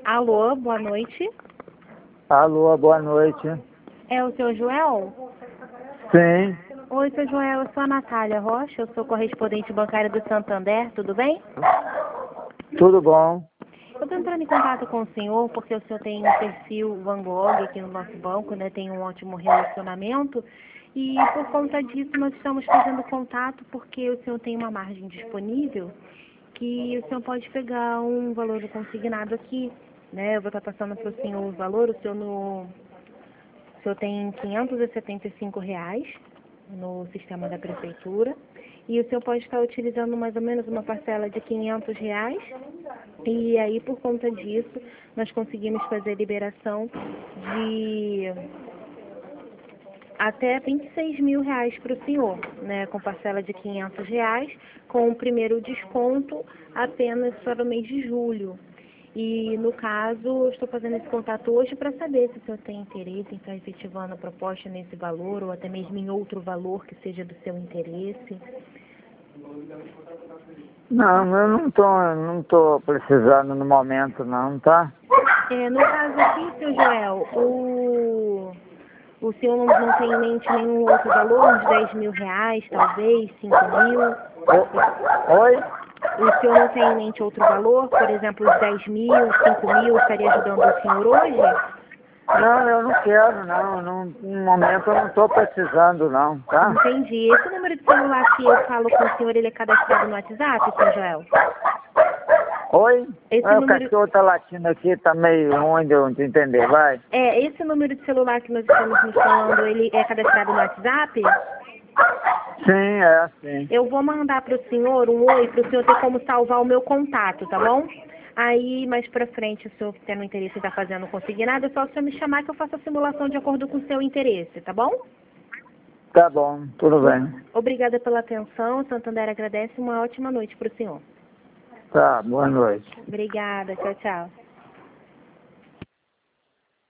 Alô, boa noite. Alô, boa noite. É o seu Joel? Sim, Oi, seu Joel, eu sou a Natália Rocha, eu sou correspondente bancária do Santander, tudo bem? tudo bom? Eu estou entrando em contato com o senhor porque o senhor tem um perfil Van Gogh aqui no nosso banco, né? Tem um ótimo relacionamento e por conta disso nós estamos fazendo contato porque o senhor tem uma margem disponível que o senhor pode pegar um valor consignado aqui, né? Eu vou estar passando para o senhor o valor, o senhor tem R$ 575 no sistema da prefeitura e o senhor pode estar utilizando mais ou menos uma parcela de R$ 500 e aí por conta disso nós conseguimos fazer a liberação de até R$ 26.000 para o senhor, né, com parcela de R$ 500, com o primeiro desconto apenas para o mês de julho. E, no caso, eu estou fazendo esse contato hoje para saber se o senhor tem interesse em estar efetivando a proposta nesse valor ou até mesmo em outro valor que seja do seu interesse. Não, eu não tô precisando no momento não, tá? No caso aqui, seu Joel, o senhor não tem em mente nenhum outro valor, uns R$ 10.000, talvez, 5.000? Oi? O senhor não tem em mente outro valor? Por exemplo, os 10.000, 5.000, estaria ajudando o senhor hoje? Não, eu não quero, no momento eu não tô precisando não, tá? Entendi. Esse número de celular que eu falo com o senhor, ele é cadastrado no WhatsApp, seu Joel? Oi? Esse O número... cachorro tá latindo aqui, tá meio ruim de eu entender, vai. Esse número de celular que nós estamos nos falando, ele é cadastrado no WhatsApp? Sim, é sim. Eu vou mandar para o senhor um oi, para o senhor ter como salvar o meu contato, tá bom? Aí, mais pra frente, o senhor tendo interesse em estar fazendo consignado, é só o senhor me chamar que eu faço a simulação de acordo com o seu interesse, tá bom? Tá bom, tudo bem. Obrigada pela atenção, o Santander agradece, uma ótima noite para o senhor. Tá, boa noite. Obrigada, tchau, tchau.